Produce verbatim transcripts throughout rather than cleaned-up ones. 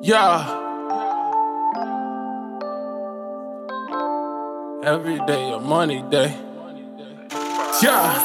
Yeah. Every day a money day. Yeah.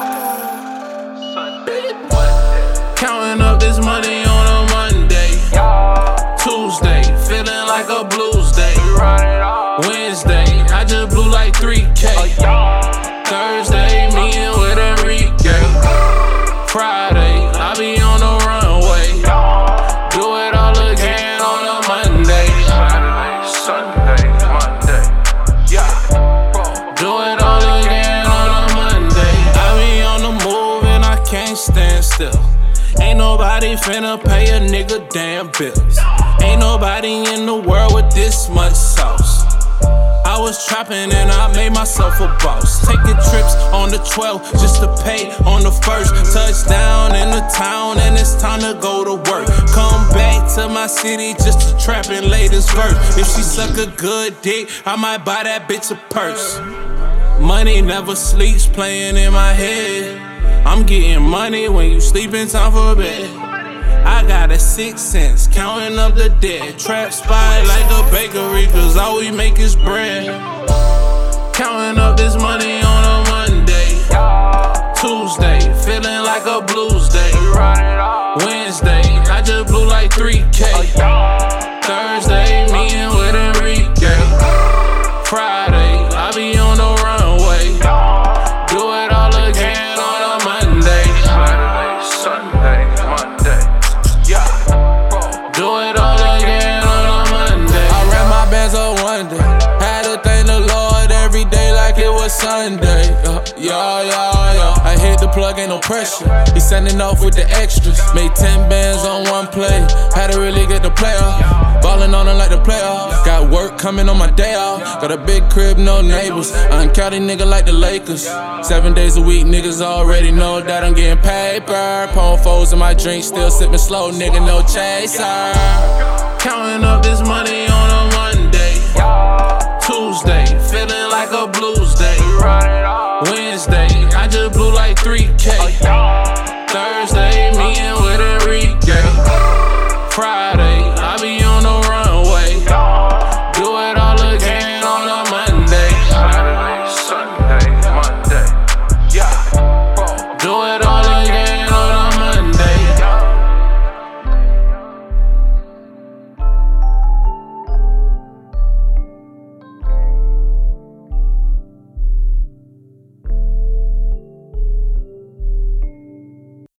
Counting up this money on a Monday. Tuesday, feeling like a blues day. Wednesday, I just blew like three K. Thursday, meeting with Enrique. Friday, I be on the runway. Do it all again on a Monday. Saturday, Sunday, Monday. Yeah. Do it all again on a Monday. I be on the move and I can't stand still. Ain't nobody finna pay a nigga damn bills. Ain't nobody in the world with this much sauce. I was trapping and I made myself a boss. Taking trips on the twelfth just to pay on the first. Touchdown in the town and it's time to go to work. Come back to my city just to trap and lay this verse. If she suck a good dick, I might buy that bitch a purse. Money never sleeps playing in my head. I'm getting money when you sleeping, time for bed. I got a sixth sense, counting up the dead. Trap spot like a bakery, cause all we make is bread. Counting up this money on a Monday. Tuesday, feeling like a blues day. Wednesday, I just blew like three K. Thursday, meeting with Enrique. Friday, I be on the runway. Do it all again on a Monday. Saturday, Sunday, Monday. Yeah. Do it all again on a Monday. I ran my bands up one day. Had to thank the Lord every day like it was Sunday. Uh, yeah, yeah, yeah. I hit the plug, ain't no pressure. He sending off with the extras. Made ten bands on one play. Had to really get the playoff. Ballin' on it like the playoff. Got work coming on my day off. Got a big crib, no neighbors. Uncounted nigga like the Lakers. Seven days a week, niggas already know that I'm getting paper. Pone foes in my drink, still sipping slow, nigga, no chaser. Counting up this money on a Monday. Tuesday, feeling like a blues day. Wednesday, I just blew like three K. Thursday,